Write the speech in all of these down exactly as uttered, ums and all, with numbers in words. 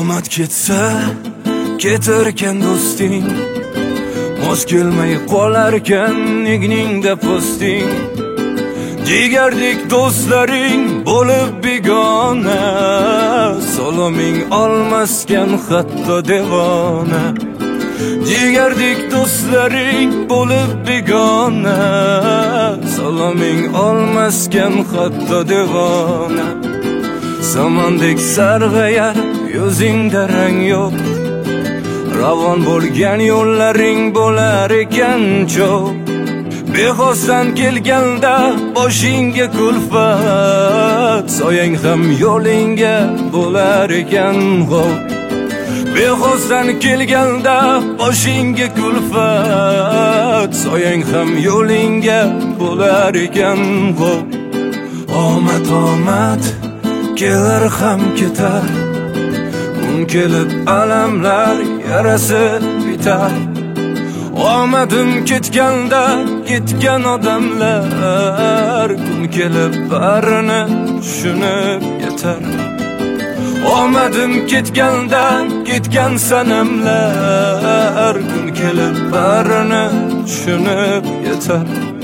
omad ketsa ketarkan do'sting, mos kelmay qolarkan egningda posting. Jigardek do'stlaring bo'lib begona, saloming olmaskan hatto devona. Jigardek do'stlaring bo'lib begona, saloming olmaskan hatto devona. Samandek sarg'ayar yuzingda rang yo'q, ravon bo'lgan yo'llaring bo'lar ekan cho'q. Bexosdan kelganda boshingga kulfat, soyang ham yo'lingga bo'lar ekan g'ov. Bexosdan kelganda boshingga kulfat, soyang ham yo'lingga bo'lar ekan g'ov. Omad omad kelar ham ketar, kun kelib alamlar yarasi bitar. Omadim ketganda ketgan odamlar, kun kelib barini tushunib yetar. Omadim ketganda ketgan sanamlar, kun kelib barini tushunib yetar.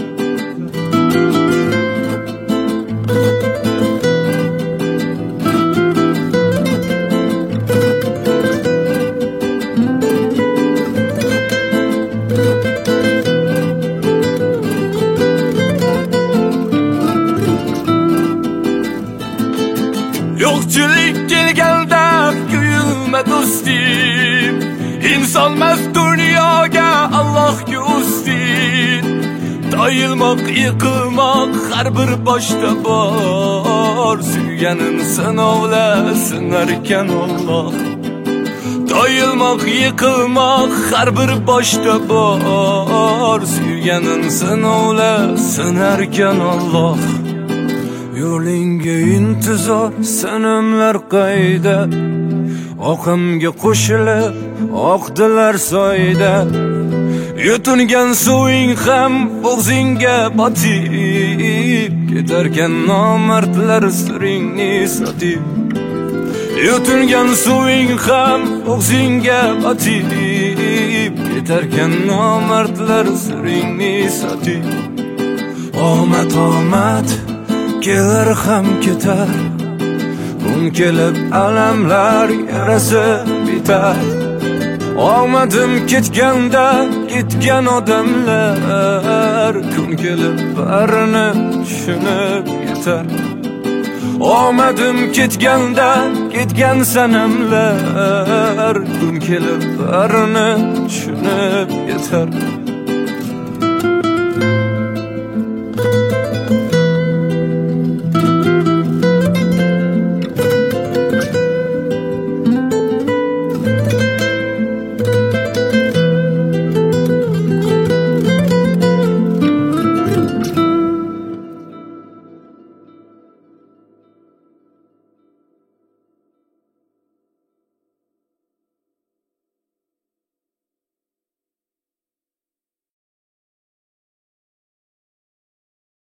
Yo'qchilik kelganda kuyulma do'stim, insonmas dunyoga Allohga ustin. Toyilmoq, yiqilmoq har bir boshda bor, suyganin sinovla sinarkan Alloh. Toyilmoq, yiqilmoq har bir boshda bor, suyganin sinovla sinarkan Alloh. Yo'lingga intizor sanamlar qayda, oqimga qo'shilib oqdilar soyda. Yutungan suving ham bo'g'zingga botib, ketarkan nomardlar siringni sotib. Yutungan suving ham bo'g'zingga botib, ketarkan nomardlar siringni sotib. Omad omad kelar ham ketar, kun kelib alamlar yarasi bitar. Omadim ketganda ketgan odamlar, kun kelib barini tushunib yetar. Omadim ketganda ketgan sanamlar, kun kelib barini tushunib yetar.